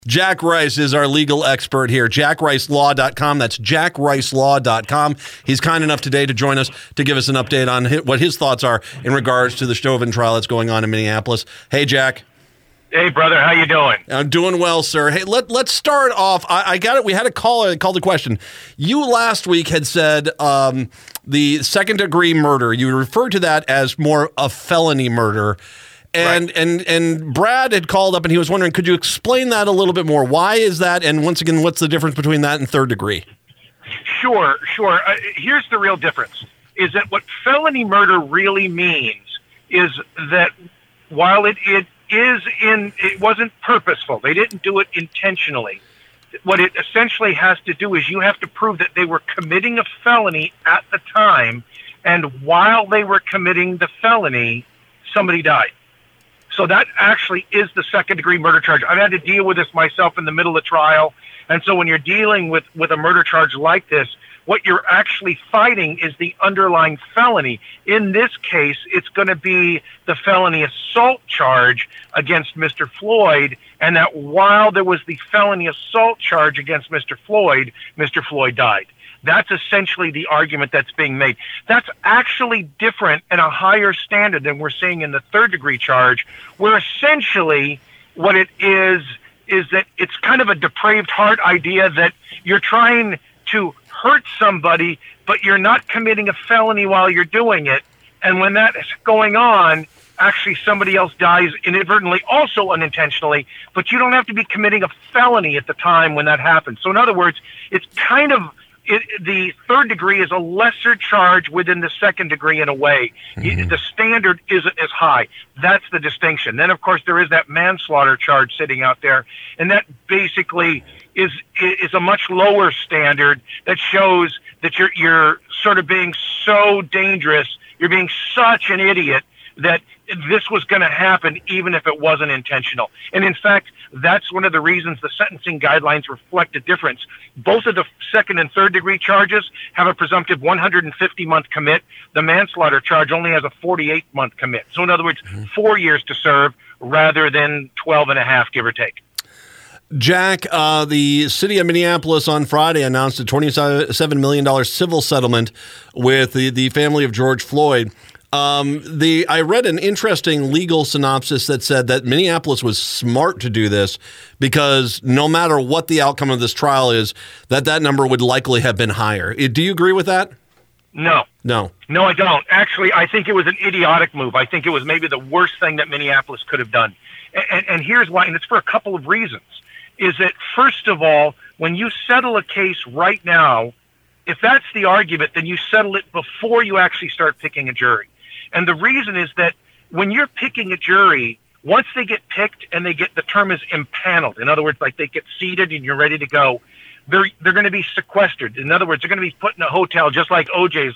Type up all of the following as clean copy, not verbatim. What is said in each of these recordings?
Jack Rice is our legal expert here. JackRiceLaw.com. That's JackRiceLaw.com. He's kind enough today to join us to give us an update on what his thoughts are in regards to the Chauvin trial that's going on in Minneapolis. Hey, Jack. Hey, brother. How you doing? I'm doing well, sir. Hey, let's start off. I got it. We had a caller called the question. You last week had said the second-degree murder. You referred to that as more a felony murder. And Brad had called up and he was wondering, could you explain that a little bit more? Why is that? And once again, what's the difference between that and third degree? Sure. Here's the real difference, is that what felony murder really means is that while it wasn't purposeful, they didn't do it intentionally. What it essentially has to do is you have to prove that they were committing a felony at the time, and while they were committing the felony, somebody died. So that actually is the second-degree murder charge. I've had to deal with this myself in the middle of trial. And so when you're dealing with a murder charge like this, what you're actually fighting is the underlying felony. In this case, it's going to be the felony assault charge against Mr. Floyd, and that while there was the felony assault charge against Mr. Floyd died. That's essentially the argument that's being made. That's actually different and a higher standard than we're seeing in the third-degree charge, where essentially what it is that it's kind of a depraved heart idea that you're trying to hurt somebody, but you're not committing a felony while you're doing it. And when that is going on, actually somebody else dies inadvertently, also unintentionally, but you don't have to be committing a felony at the time when that happens. So in other words, it's kind of the third degree is a lesser charge within the second degree in a way. Mm-hmm. The standard isn't as high. That's the distinction. Then, of course, there is that manslaughter charge sitting out there, and that basically is a much lower standard that shows that you're sort of being so dangerous, you're being such an idiot that this was going to happen even if it wasn't intentional. And in fact, that's one of the reasons the sentencing guidelines reflect a difference. Both of the second and third degree charges have a presumptive 150-month commit. The manslaughter charge only has a 48-month commit. So in other words, 4 years to serve rather than 12 and a half, give or take. Jack, the city of Minneapolis on Friday announced a $27 million civil settlement with the family of George Floyd. I read an interesting legal synopsis that said that Minneapolis was smart to do this because no matter what the outcome of this trial is, that number would likely have been higher. Do you agree with that? No, I don't. Actually, I think it was an idiotic move. I think it was maybe the worst thing that Minneapolis could have done. And here's why, and it's for a couple of reasons, is that first of all, when you settle a case right now, if that's the argument, then you settle it before you actually start picking a jury. And the reason is that when you're picking a jury, once they get picked and the term is impaneled, in other words, like they get seated and you're ready to go, they're going to be sequestered. In other words, they're going to be put in a hotel just like OJ's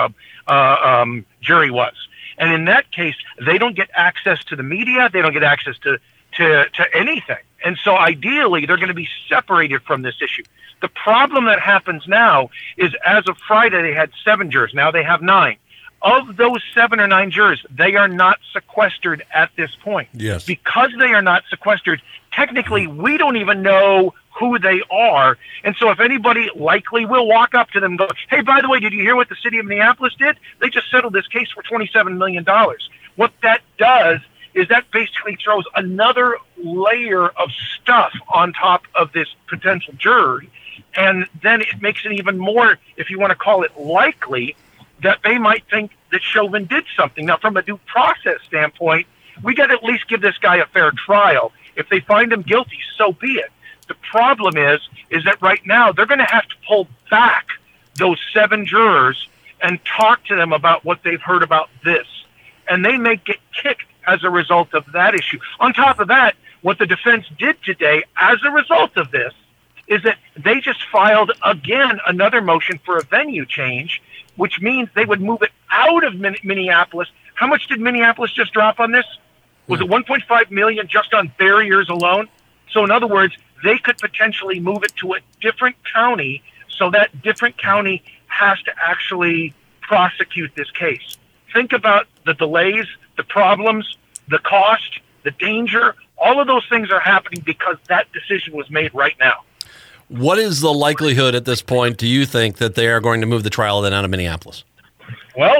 jury was. And in that case, they don't get access to the media. They don't get access to anything. And so ideally, they're going to be separated from this issue. The problem that happens now is as of Friday, they had 7 jurors. Now they have 9. Of those 7 or 9 jurors, they are not sequestered at this point. Yes. Because they are not sequestered, technically, we don't even know who they are. And so if anybody likely will walk up to them and go, hey, by the way, did you hear what the city of Minneapolis did? They just settled this case for $27 million. What that does is that basically throws another layer of stuff on top of this potential jury. And then it makes it even more, if you want to call it likely, that they might think that Chauvin did something. Now, from a due process standpoint, we got to at least give this guy a fair trial. If they find him guilty, so be it. The problem is that right now they're going to have to pull back those 7 jurors and talk to them about what they've heard about this. And they may get kicked as a result of that issue. On top of that, what the defense did today as a result of this is that they just filed again another motion for a venue change, which means they would move it out of Minneapolis. How much did Minneapolis just drop on this? Was it $1.5 million just on barriers alone? So in other words, they could potentially move it to a different county, so that different county has to actually prosecute this case. Think about the delays, the problems, the cost, the danger, all of those things are happening because that decision was made right now. What is the likelihood at this point, do you think, that they are going to move the trial then out of Minneapolis? Well,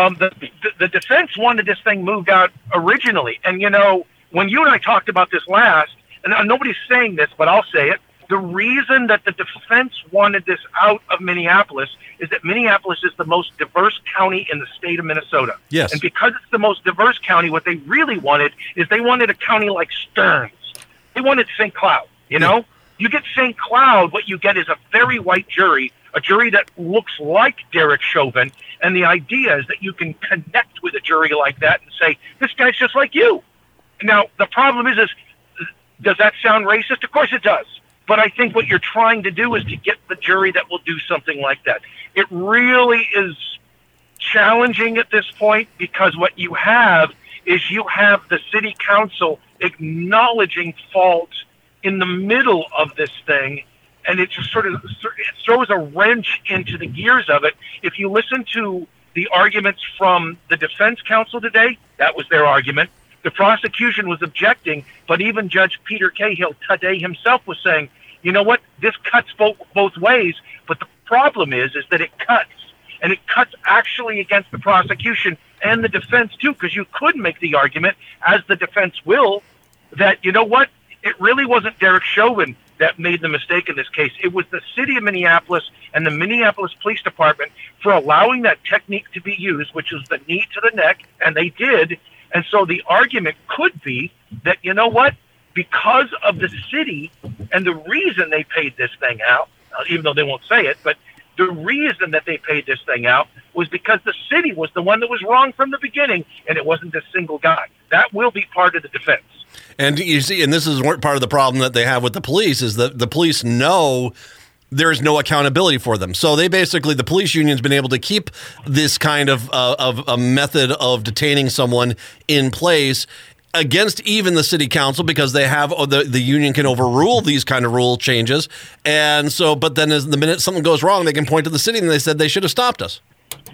the defense wanted this thing moved out originally. And, when you and I talked about this last, and nobody's saying this, but I'll say it, the reason that the defense wanted this out of Minneapolis is that Minneapolis is the most diverse county in the state of Minnesota. Yes. And because it's the most diverse county, what they really wanted is they wanted a county like Stearns. They wanted St. Cloud, Yeah. You get St. Cloud, what you get is a very white jury, a jury that looks like Derek Chauvin, and the idea is that you can connect with a jury like that and say, this guy's just like you. Now, the problem is does that sound racist? Of course it does. But I think what you're trying to do is to get the jury that will do something like that. It really is challenging at this point because what you have is you have the city council acknowledging fault in the middle of this thing, and it just sort of it throws a wrench into the gears of it. If you listen to the arguments from the defense counsel today, that was their argument. The prosecution was objecting, but even Judge Peter Cahill today himself was saying, you know what, this cuts both ways, but the problem is that it cuts, and it cuts actually against the prosecution and the defense too, because you could make the argument, as the defense will, that, you know what, it really wasn't Derek Chauvin that made the mistake in this case. It was the city of Minneapolis and the Minneapolis Police Department for allowing that technique to be used, which is the knee to the neck, and they did. And so the argument could be that, you know what, because of the city and the reason they paid this thing out, even though they won't say it, but the reason that they paid this thing out was because the city was the one that was wrong from the beginning, and it wasn't a single guy. That will be part of the defense. And you see, and this is part of the problem that they have with the police, is that the police know there's no accountability for them. So they basically, the police union's been able to keep this kind of a method of detaining someone in place against even the city council, because they have the union can overrule these kind of rule changes. And so, but then as the minute something goes wrong, they can point to the city and they said they should have stopped us.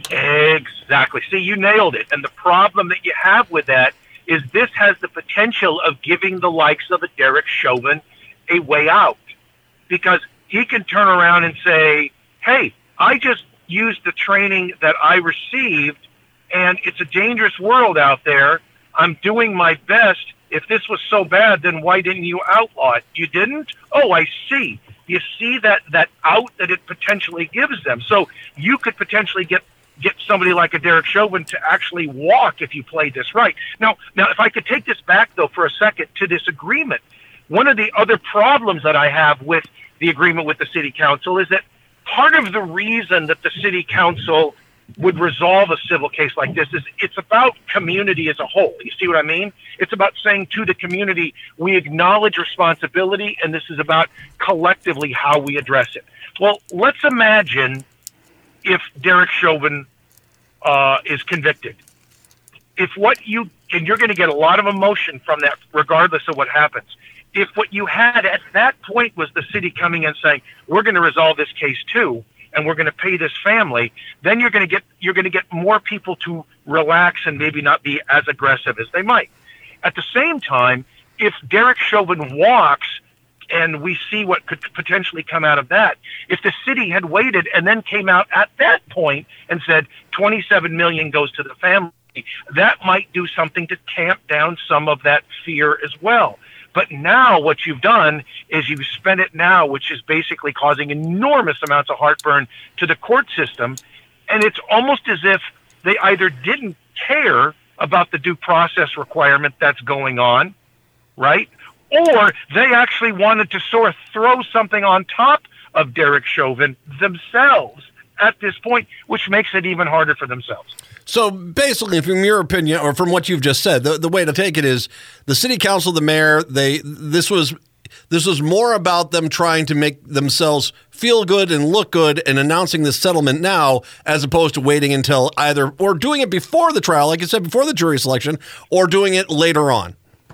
Exactly. See, you nailed it. And the problem that you have with that is this has the potential of giving the likes of a Derek Chauvin a way out, because he can turn around and say, hey, I just used the training that I received, and it's a dangerous world out there. I'm doing my best. If this was so bad, then why didn't you outlaw it? You didn't? Oh, I see. You see that out that it potentially gives them. So you could potentially get somebody like a Derek Chauvin to actually walk if you played this right. Now, if I could take this back, though, for a second to this agreement, one of the other problems that I have with the agreement with the city council is that part of the reason that the city council would resolve a civil case like this is it's about community as a whole. You see what I mean? It's about saying to the community, we acknowledge responsibility, and this is about collectively how we address it. Well, let's imagine if Derek Chauvin is convicted. And you're going to get a lot of emotion from that regardless of what happens. If what you had at that point was the city coming and saying, we're going to resolve this case too, and we're going to pay this family, then you're going to get more people to relax and maybe not be as aggressive as they might. At the same time, if Derek Chauvin walks, and we see what could potentially come out of that, if the city had waited and then came out at that point and said $27 million goes to the family, that might do something to tamp down some of that fear as well. But now what you've done is you've spent it now, which is basically causing enormous amounts of heartburn to the court system. And it's almost as if they either didn't care about the due process requirement that's going on, right? Or they actually wanted to sort of throw something on top of Derek Chauvin themselves at this point, which makes it even harder for themselves. So basically, from your opinion, or from what you've just said, the way to take it is the city council, the mayor, this was more about them trying to make themselves feel good and look good and announcing this settlement now, as opposed to waiting until either, or doing it before the trial, like you said, before the jury selection, or doing it later on.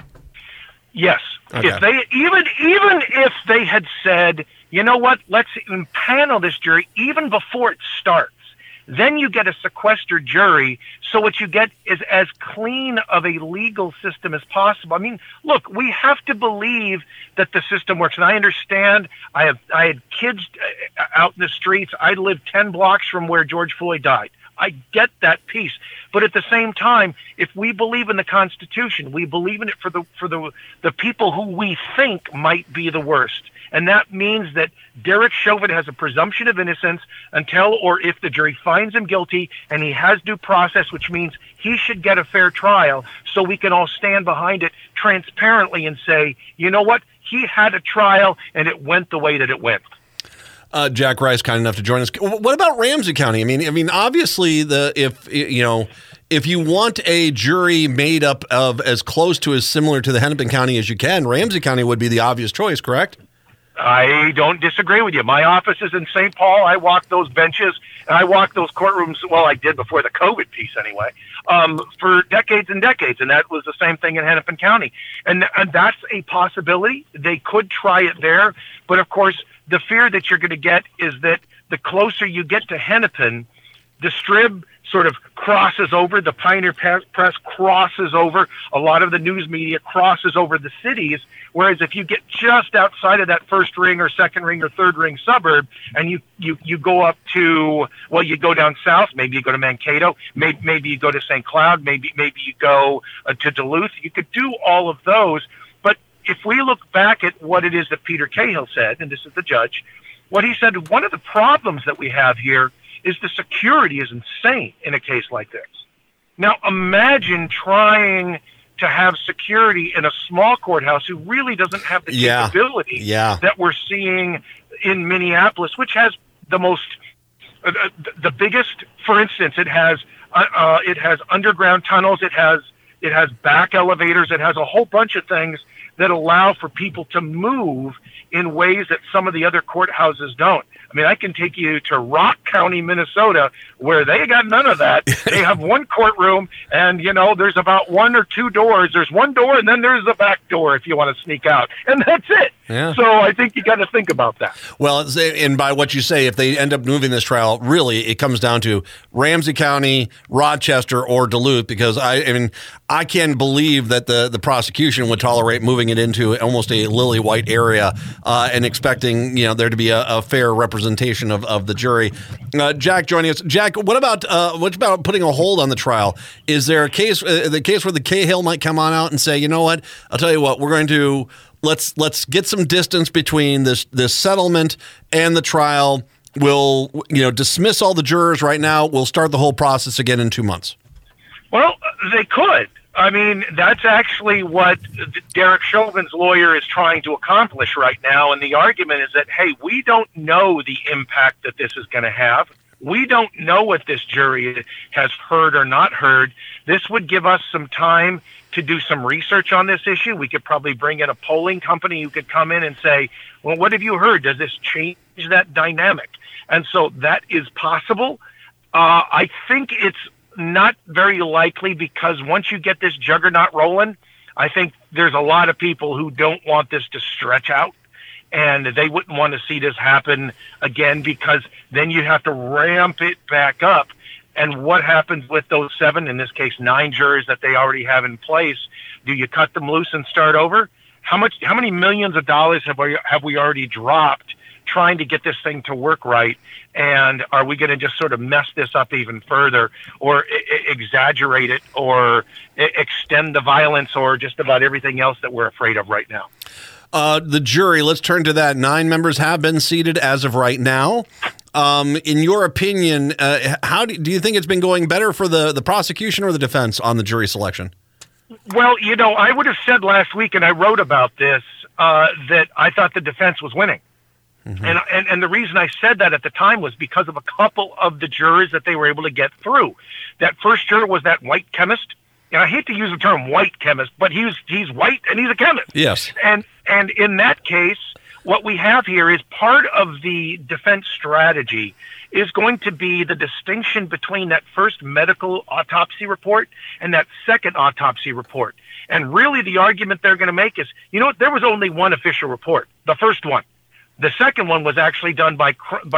Yes. Okay. If they even if they had said, you know what, let's impanel this jury even before it starts. then you get a sequestered jury. So what you get is as clean of a legal system as possible. I mean, look, we have to believe that the system works. And I understand I had kids out in the streets. I lived 10 blocks from where George Floyd died. I get that piece. But at the same time, if we believe in the Constitution, we believe in it for the people who we think might be the worst. And that means that Derek Chauvin has a presumption of innocence until or if the jury finds him guilty, and he has due process, which means he should get a fair trial, so we can all stand behind it transparently and say, you know what, he had a trial and it went the way that it went. Jack Rice, kind enough to join us. What about Ramsey County? I mean, obviously, if you want a jury made up of as close to as similar to the Hennepin County as you can, Ramsey County would be the obvious choice, correct? I don't disagree with you. My office is in St. Paul. I walk those benches and I walk those courtrooms. Well, I did before the COVID piece anyway, for decades and decades. And that was the same thing in Hennepin County. And that's a possibility. They could try it there. But of course, the fear that you're going to get is that the closer you get to Hennepin, the Strib sort of crosses over, the Pioneer Press crosses over, a lot of the news media crosses over the cities, whereas if you get just outside of that first ring or second ring or third ring suburb and you go up to, well, you go down south, maybe you go to Mankato, maybe you go to St. Cloud, maybe you go to Duluth, you could do all of those. But if we look back at what it is that Peter Cahill said, and this is the judge, what he said, one of the problems that we have here is the security is insane in a case like this. Now, imagine trying to have security in a small courthouse who really doesn't have the capability that we're seeing in Minneapolis, which has the most, the biggest. For instance, it has underground tunnels, it has back elevators, it has a whole bunch of things that allow for people to move in ways that some of the other courthouses don't. I mean, I can take you to Rock County, Minnesota, where they got none of that. They have one courtroom, and, there's about one or two doors. There's one door, and then there's a back door if you want to sneak out. And that's it. Yeah. So I think you got to think about that. Well, and by what you say, if they end up moving this trial, really, it comes down to Ramsey County, Rochester, or Duluth, because I can't believe that the prosecution would tolerate moving it into almost a lily white area and expecting there to be a fair representation of the jury. Jack joining us. Jack, what about putting a hold on the trial? Is there a case where the Cahill might come on out and say, you know what, I'll tell you what, we're going to let's get some distance between this settlement and the trial. We'll dismiss all the jurors right now. We'll start the whole process again in 2 months. Well, they could. I mean, that's actually what Derek Chauvin's lawyer is trying to accomplish right now. And the argument is that, hey, we don't know the impact that this is going to have. We don't know what this jury has heard or not heard. This would give us some time to do some research on this issue. We could probably bring in a polling company who could come in and say, well, what have you heard? Does this change that dynamic? And so that is possible. I think it's not very likely, because once you get this juggernaut rolling, I think there's a lot of people who don't want this to stretch out, and they wouldn't want to see this happen again, because then you have to ramp it back up. And what happens with those 7, in this case 9 jurors that they already have in place? Do you cut them loose and start over? How many millions of dollars have we already dropped trying to get this thing to work right? And are we going to just sort of mess this up even further, or exaggerate it, or extend the violence, or just about everything else that we're afraid of right now? The jury, let's turn to that. 9 members have been seated as of right now. In your opinion, how do you think it's been going better for the prosecution or the defense on the jury selection? Well, I would have said last week, and I wrote about this, that I thought the defense was winning. Mm-hmm. And the reason I said that at the time was because of a couple of the jurors that they were able to get through. That first juror was that white chemist. And I hate to use the term white chemist, but he's white and he's a chemist. Yes. And in that case, what we have here is part of the defense strategy is going to be the distinction between that first medical autopsy report and that second autopsy report. And really the argument they're going to make is, there was only one official report, the first one. The second one was actually done by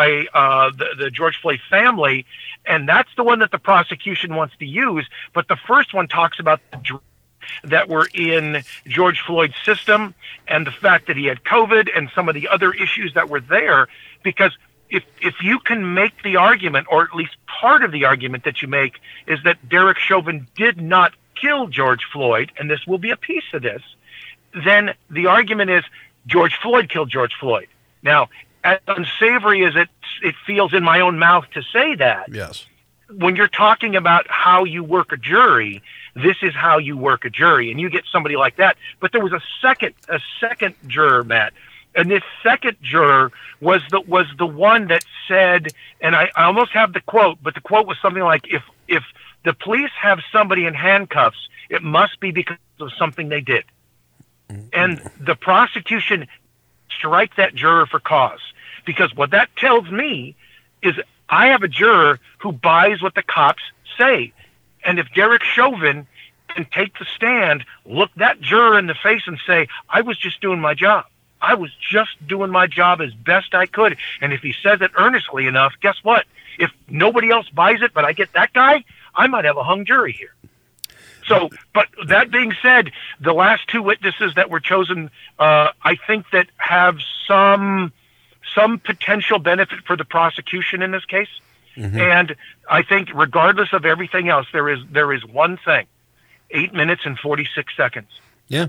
the George Floyd family, and that's the one that the prosecution wants to use. But the first one talks about the drugs that were in George Floyd's system and the fact that he had COVID and some of the other issues that were there. Because if you can make the argument, or at least part of the argument that you make, is that Derek Chauvin did not kill George Floyd, and this will be a piece of this, then the argument is George Floyd killed George Floyd. Now, as unsavory as it feels in my own mouth to say that, yes, when you're talking about how you work a jury, this is how you work a jury, and you get somebody like that. But there was a second juror, Matt, and this second juror was the one that said, and I almost have the quote, but the quote was something like, if the police have somebody in handcuffs, it must be because of something they did. And the prosecution strike that juror for cause, because what that tells me is I have a juror who buys what the cops say. And if Derek Chauvin can take the stand, look that juror in the face and say, I was just doing my job. I was just doing my job as best I could. And if he says it earnestly enough, guess what? If nobody else buys it, but I get that guy, I might have a hung jury here. So, but that being said, the last two witnesses that were chosen, I think that have some potential benefit for the prosecution in this case. Mm-hmm. And I think regardless of everything else, there is one thing: 8 minutes and 46 seconds. Yeah.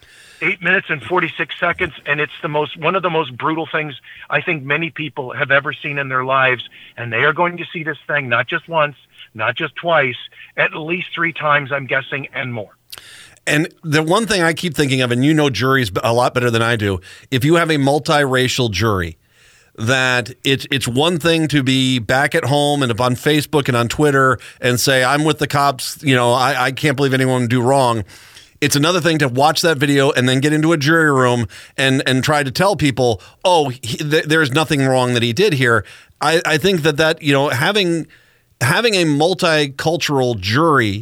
8 minutes and 46 seconds, and it's one of the most brutal things I think many people have ever seen in their lives, and they are going to see this thing not just once, not just twice, at least 3 times, I'm guessing, and more. And the one thing I keep thinking of, and you know juries a lot better than I do, if you have a multiracial jury, that it's one thing to be back at home and on Facebook and on Twitter and say, I'm with the cops, I can't believe anyone would do wrong. It's another thing to watch that video and then get into a jury room and try to tell people, there's nothing wrong that he did here. I think that having a multicultural jury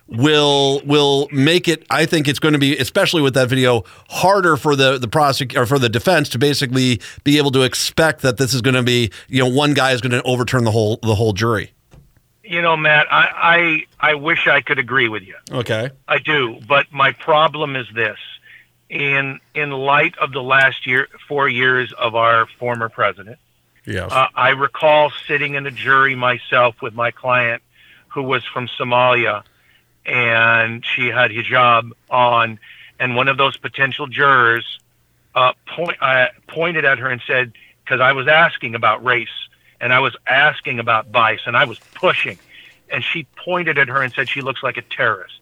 will make it, I think it's going to be, especially with that video, harder for the prosecutor or for the defense to basically be able to expect that this is going to be, one guy is going to overturn the whole jury. Matt, I wish I could agree with you. Okay. I do, but my problem is this. In light of the last 4 years of our former president, yes. I recall sitting in a jury myself with my client who was from Somalia, and she had hijab on, and one of those potential jurors pointed at her and said, because I was asking about race, and I was asking about bias, and I was pushing. And she pointed at her and said, she looks like a terrorist.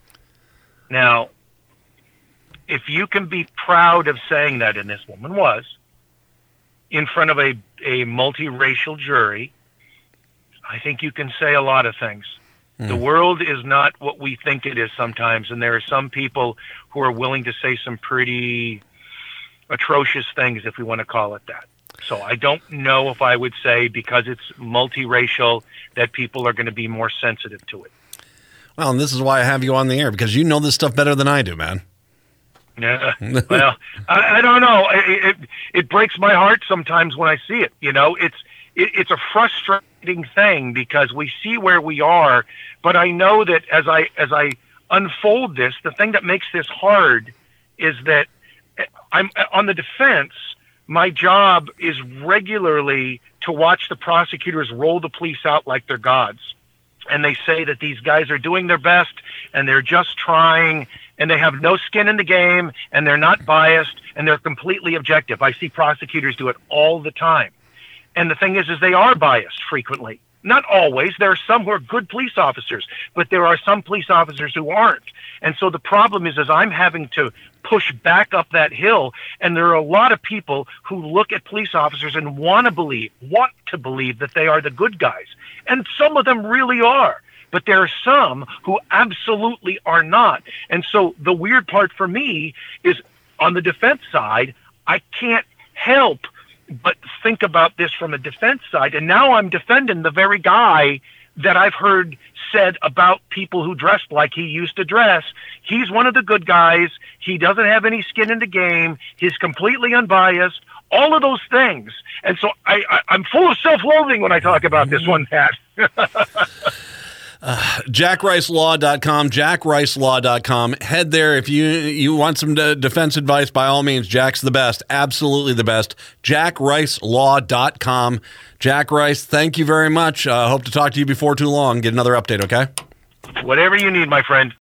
Now, if you can be proud of saying that, and this woman was, in front of a multiracial jury, I think you can say a lot of things. The world is not what we think it is sometimes, and there are some people who are willing to say some pretty atrocious things, if we want to call it that. So I don't know if I would say because it's multiracial that people are going to be more sensitive to it. Well, and this is why I have you on the air, because you know this stuff better than I do, man. Yeah. Well, I don't know. It breaks my heart sometimes when I see it. It's a frustrating thing because we see where we are, but I know that as I unfold this, the thing that makes this hard is that I'm on the defense. My job is regularly to watch the prosecutors roll the police out like they're gods. And they say that these guys are doing their best and they're just trying and they have no skin in the game and they're not biased and they're completely objective. I see prosecutors do it all the time. And the thing is they are biased frequently. Not always. There are some who are good police officers, but there are some police officers who aren't. And so the problem is I'm having to push back up that hill. And there are a lot of people who look at police officers and want to believe that they are the good guys. And some of them really are. But there are some who absolutely are not. And so the weird part for me is on the defense side, I can't help but think about this from a defense side. And now I'm defending the very guy that I've heard said about people who dressed like he used to dress. He's one of the good guys. He doesn't have any skin in the game. He's completely unbiased. all of those things. And so I'm full of self-loathing when I talk about this one, Pat. JackRiceLaw.com, JackRiceLaw.com. Head there if you want some defense advice. By all means, Jack's the best, absolutely the best. JackRiceLaw.com. Jack Rice, thank you very much. Hope to talk to you before too long. Get another update, okay? Whatever you need, my friend.